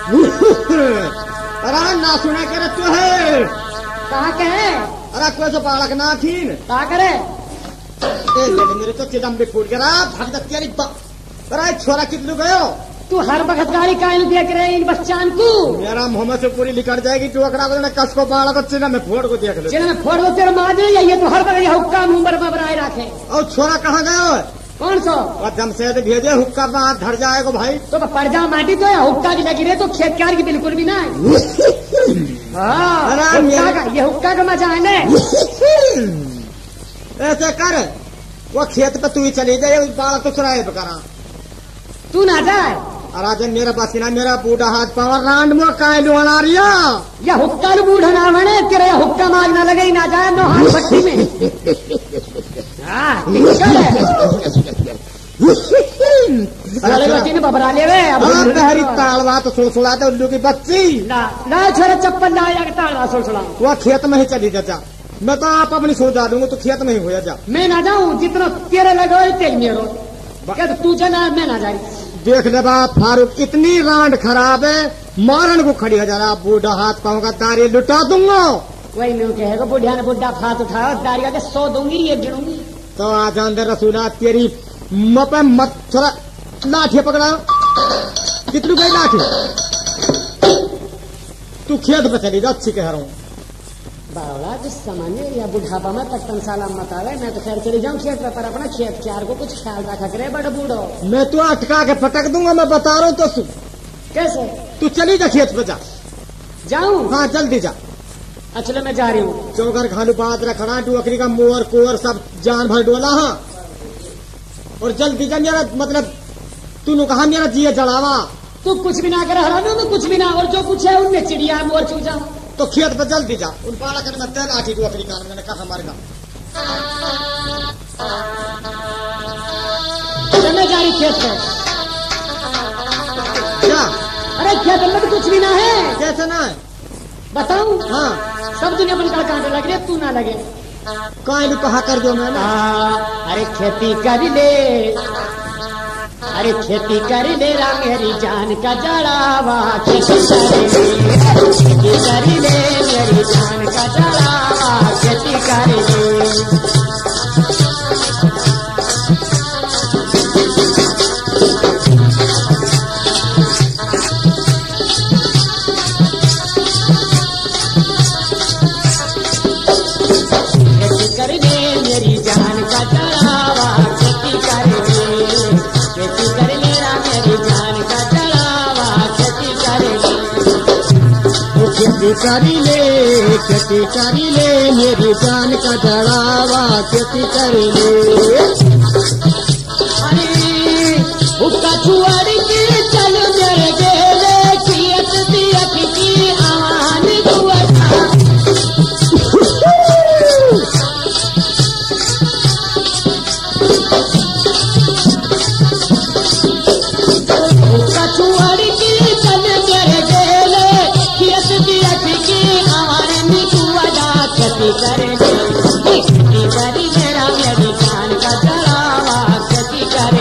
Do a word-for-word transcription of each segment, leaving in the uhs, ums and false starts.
अरे ना सुना करे तो है कहा के है? अरे कोई तो बालक ना थीन कहा करे? मेरे तो चिदम भी फूट गया भगत तेरी अरे छोरा कितने गयो तू हर वक्त गाड़ी कायल देख रहे इन बच्चान को। मेरा मोहम्मद से पूरी निकल जाएगी तू अकड़ा को कस को बाड़ा तो चिन्ह में फोड़ को देख ले चिन्ह में फोड़ को तेरे मार दे ये तो हर वक्त हुक्का उम्र में बनाए रखे। और छोरा कहाँ गयो कौन सो? और जमशेद भेजे हुक्का में हाथ धर जाएगा भाई तो पड़ जा माटी तो या हुक्का की लगी रहे तो खेतकार की बिल्कुल भी ना है। ये हुक्का का मजा है ना। ऐसे कर वो खेत पे तू ही चली जाए बाड़ा तो चुराए करा तू ना जाए। राजन मेरा पास ना मेरा बूढ़ा हाथ पावर रांड में कायलू अना रिया या हुक्का बूढ़ा ना बने तेरे हुक्का मार ना लगे ना जाए नो हाथ भट्टी में। बबरा ले बहरी तालवा तो सुड़ सुड़ा दे उल्लू की बच्ची ना ना छोरे चप्पल ना या तालवा सुड़ सुड़ा वो खेत में ही चली जा। मैं तो आप अपनी सो जा दूंगा तो खेत में ही हो जा। मैं ना जाऊँ जितना तेरे लगा तेल मेरो क्या तू जना मैं ना जाए। देख ले बाप फारूक इतनी रांड खराब है मारन को खड़ी है जरा बूढ़ा हाथ पाँव का दारी लुटा दूंगा। वही मैं कहेगा बुढ़िया ने बुढ़ा हाथ उठाया दारिया के सौ दूंगी एक गिनूंगी तो आज अंदर रसूला तेरी मपे मत थोड़ा लाठी पकड़ा कितनी गई लाठी तू खेत पे चली जा अच्छी कह रहा हूँ बावला जिस सामान्य या बुढ़ापा में पचपन साल मत आवे मैं तो खैर चली जाऊँ खेत पर अपना खेत चार को कुछ ख्याल रखा करे बड़ा बूढ़ो मैं तो अटका के पटक दूंगा मैं बता रहा हूँ तो सुन कैसे तू चली जा खेत पे जा जाऊँ हाँ जल्दी जा। अच्छा मैं जा रही हूँ चौकर घालू बात रखना डुअकरी का मोर कुवर सब जान भर डोला हाँ और जल्दी जा मेरा मतलब तूने कहा मेरा जिया जड़ावा तू कुछ भी ना कर हरा मैं कुछ भी ना और जो कुछ है उनमें चिड़िया मोर चूजा तो खेत पर जल्दी जा उन पाला कर मैं तेल आठी डुअकरी का मैंने कहा मारेगा मैं जा रही खेत पे जा। अरे खेत में तो कुछ भी ना है कैसे ना है बताऊं? हाँ सब दुनिया पर कांटे लग रहे तू ना लगे काहे कहा कर दो मैंने अरे खेती कर ले अरे खेती कर ले रा मेरी जान का जड़ावा खेती कर ले मेरी जान का जड़ावा खेती कर ले खेती करी ले खेती करी ले मेरी जान का जड़ावा खेती करी ले। अरे उसका छुआरी की चल मेरे गेले खेत दिया की आवान दुआ उसका छुआरी की चल मेरे गेले खेती करे खेती करी मेरा मेरी जान का जड़ावा खेती करे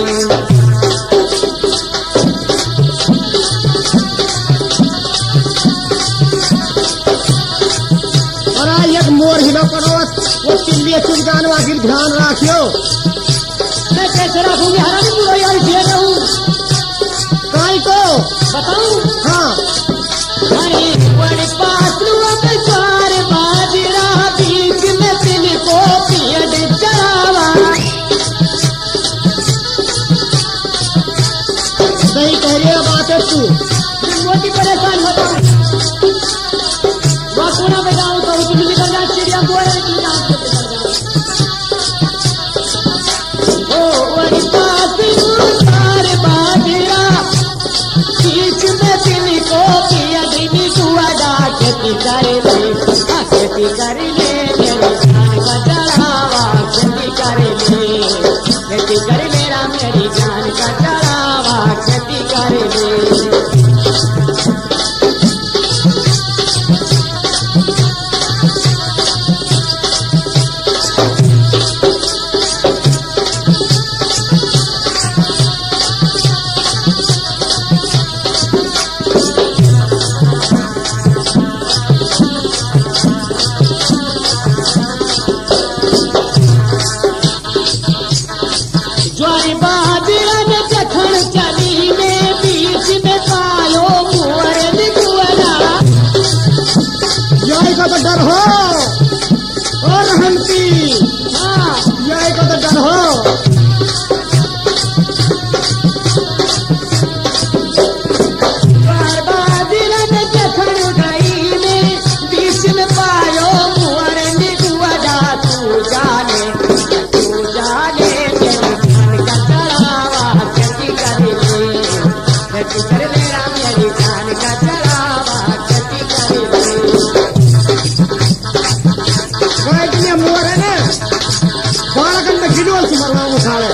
और एक मोर हिलो करो वो चिल्ली चुनगान आखिर ध्यान रखियो मैं कैसे रखूंगी हरा भी बुरा यार दे रहूं काई को बताऊं? हाँ अरे बड़े पास चार बाजरा बीच में तिल को पियड चढ़ावा सही कह रही है बात है तू मोटी परेशान होता है वहाँ सोना पे जाऊँ तो उसकी निकल जाए चिड़िया को ओ बड़े पास चार बाजरा बीच में तिल को पियड खेती करे ले खेती करे ले मेरी जान का जड़ावा खेती करे ले खेती करे मेरा मेरी जान का जड़ावा खेती करे ले। डर हो और रहमती हाँ यही को तो डर हो। बर्बादी रन जखन गई में बीच में पायो मुअर निकुआ जा तू जाने तू जाने तेरी जान का चढ़ावा खेती कर ले खेती कर ले राम मेरी जान का चढ़ावा खेती कर ले। वह मुहर है ना बालकन में गिडोल से मरना उठाए।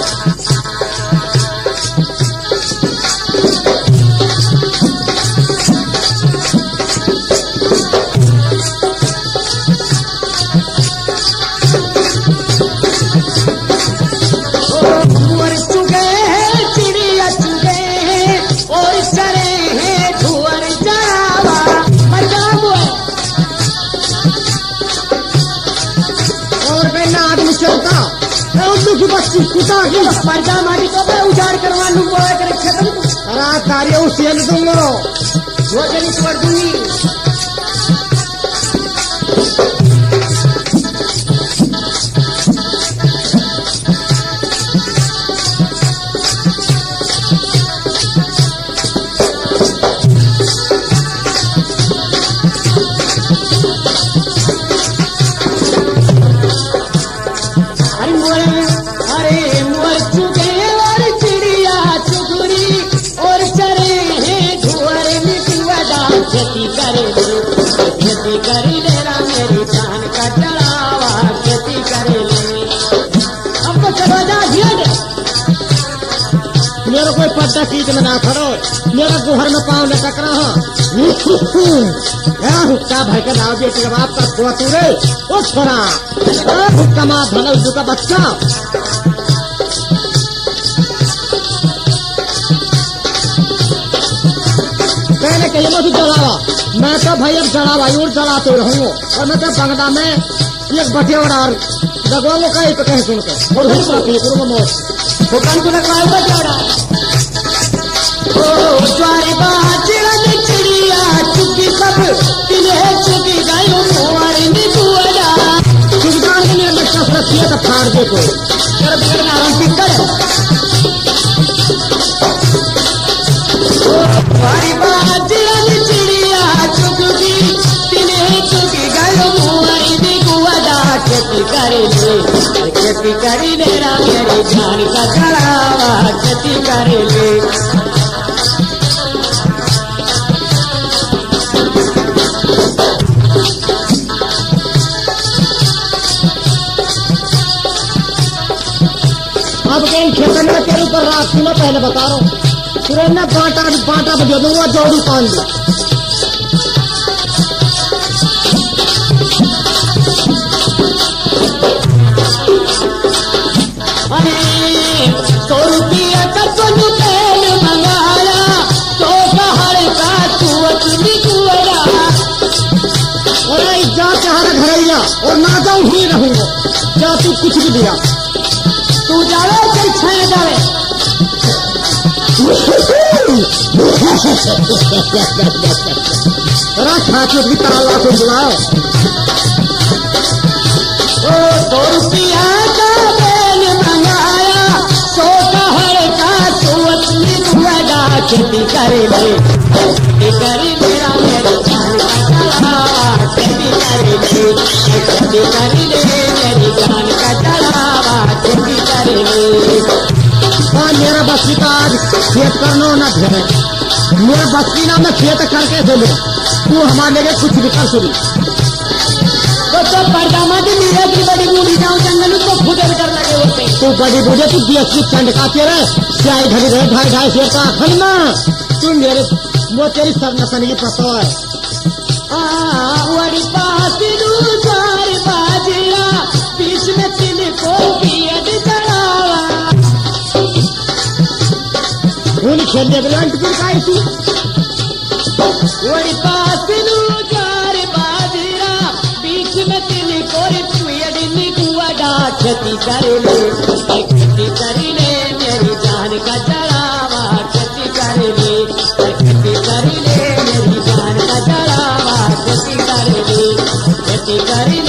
मुअर चुगे हैं चिड़िया चुगे हैं और चरे हैं धुअर चढ़ावा मजा मुअर और कहना आदमी चलता उल्लू की बच्ची कुटा की पर्दा माटी को मैं उजाड़ करवा लूँ बोला कर खत्म रात कार्य उसे दूंगा वो जनी छोड़ दूंगी। अरे मुअर अरे मुअर चुगे और चिड़िया चुगुरी और चरे हैं धुअर निकुआ जा खेती करे ले खेती करे ले रा मेरी जान का चढ़ावा खेती करे ले। हमको चढ़ा जा हिया दे मेरे कोई पट्टा सीट में ना खड़ो मेरा गुहर में पाँव लटक रहा हुक्का भाई का नाव बेटी का बाप का खुआ तू रे ओ छोरा हुक्का माँ भला उल्लू का बच्चा। मैंने कही मुझे जलावा मैं तो भाई अब जलावा यूर जलाते रहूंगा और मैं तो बंगला में एक बटे और लगवाऊंगा कहीं पे कहीं सुनकर और हुक्का पी करूंगा मोर हुक्म को लगवाए तो चढ़ा ओ द्वारे बाजरन चिड़िया चुकी सब तिले चुकी गायो मुअर निकुआ जा सुल्तान ने मेरे में कसरत किया था फाड़ दे को कर बिगड़ना हम पिक्कर द्वारे बाजरन चिड़िया चुकी तिले चुकी गायो मुअर निकुआ जा खेती करे ले खेती करे ले रा मेरी जान का चढ़ावा खेती करे ले। अब कहीं खेतन में तेरे ऊपर रात की मैं पहले बता रहा हूँ तुरंत मैं बांटा बांटा बजा दूंगा जोड़ी पान दी अरे सौ रुपया का सोनू तेल मंगाया तो बाहर का चुवत निकुआ अरे जा चाहना घरैया और ना जाऊँ ही रहूंगा जा तू कुछ भी दिया तू जावे चल छाया जावे अरे खाचो की ताला को बुलाओ ओ सौ रुपया का तेल मंगाया सौ बाहर का चुवत निकुआ खेती करे ले खेती करे मेरा मेरी जान का चढ़ावा खेती करे ले खेती करे ले मेरी जान का चढ़ावा खेती करे ले। हाँ मेरा बस्ती का आज खेत करना ना घेरे मेरा बस्ती ना मैं खेत करके दे लूँ तू हमारे लिए कुछ भी कर सुनी तो तो पर्दामा की मीरा की बड़ी बूढ़ी जाऊँ जंगल को फुदर कर लगे होते तू बड़ी बुझे तू बीएसपी चंड का तेरे क्या घड़ी रहे ढाई ढाई शेर का खलना तू मेरे वो तेरी सब नसनी की पता है वड़ी पास दूसर बाजरा बीच में तिल को पियत चढ़ावा खून खेलने के लिए फिर काई तू वड़ी पास दूसर बाजरा बीच में तिल को पियत निकुआ डा खेती कर ले खेती कर ले मेरी जान का चढ़ावा खेती कर ले खेती कर ले मेरी जान का चढ़ावा खेती कर ले खेती कर